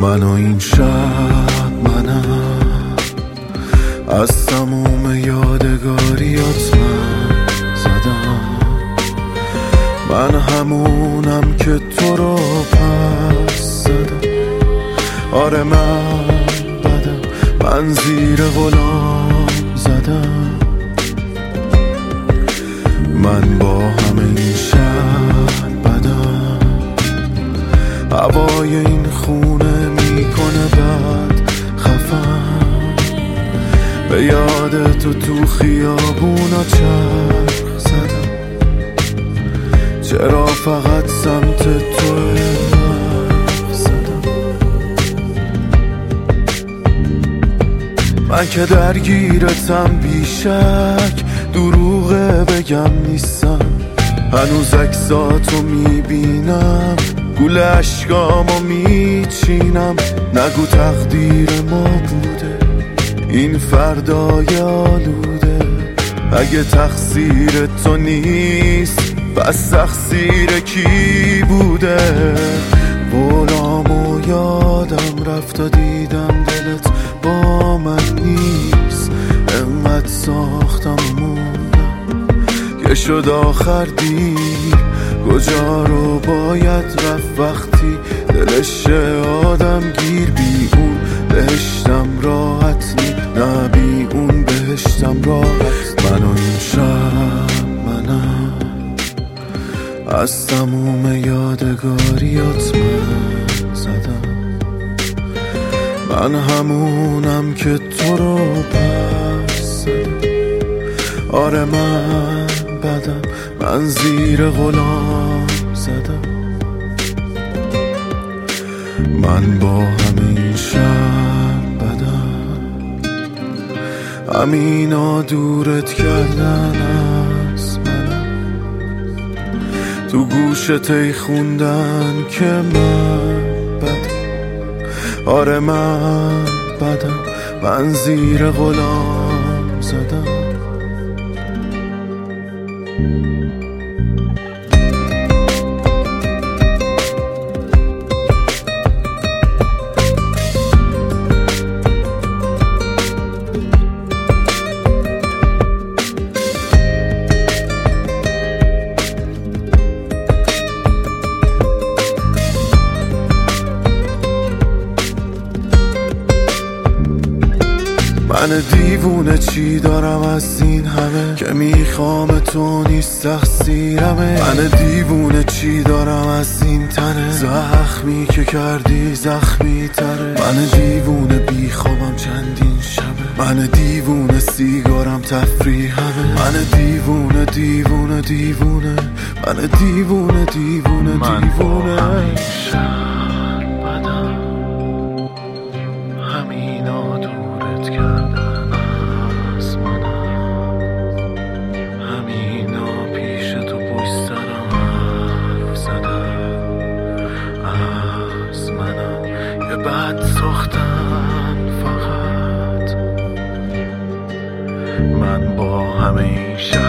من و این شب منم، از تموم یادگاریات من زدم. من همونم که تو رو پس زدم. آره من بدم، من زیر غلام زدم. من با همه این شب بدم، هوای این خونه میکنه بد خفم. به یاد تو خیابونا چرخ زدم. چرا فقط سمت تو زدم؟ من که درگیرتم بیشک، دروغه بگم نیستم. هنوز عکساتو میبینم، گول اشکامو میچینم. نگو تقدیر ما بوده این فردای آلوده. اگه تقصیر تو نیست پس تقصیر کی بوده؟ قولامو یادم رفت و دیدم دلت با من نیست. انقدر ساختم موندم که شد آخر دیر. کجا رو باید رفت وقتی دلش آدم گیر؟ بی اون بهشتم راحت نی، نه بی اون بهشتم راحت. من و این شب منم، از تموم یادگاریات من زدم. من همونم که تو رو پس زدم. آره من بدم، من زیر غلام زدم. من با همه این شب بدم، همینا دورت کردن از منم. تو گوشت ای خوندن که من بدم. آره من بدم، من زیر غلام زدم. من دیوونه چی دارم از این همه که میخوام تو نیست تقصیرمه. من دیوونه چی دارم از این تنه زخمی که کردی زخمی تره. من دیوونه بی خوابم چندین شبه. من دیوونه سیگارم تفریحمه. من دیوونه دیوونه دیوونه، من دیوونه دیوونه دیوونه. همینا دورت کردن از منم. همینا پیش تو پشت سرم حرف زدن از منم. یه بد ساختن فقط. من با همه این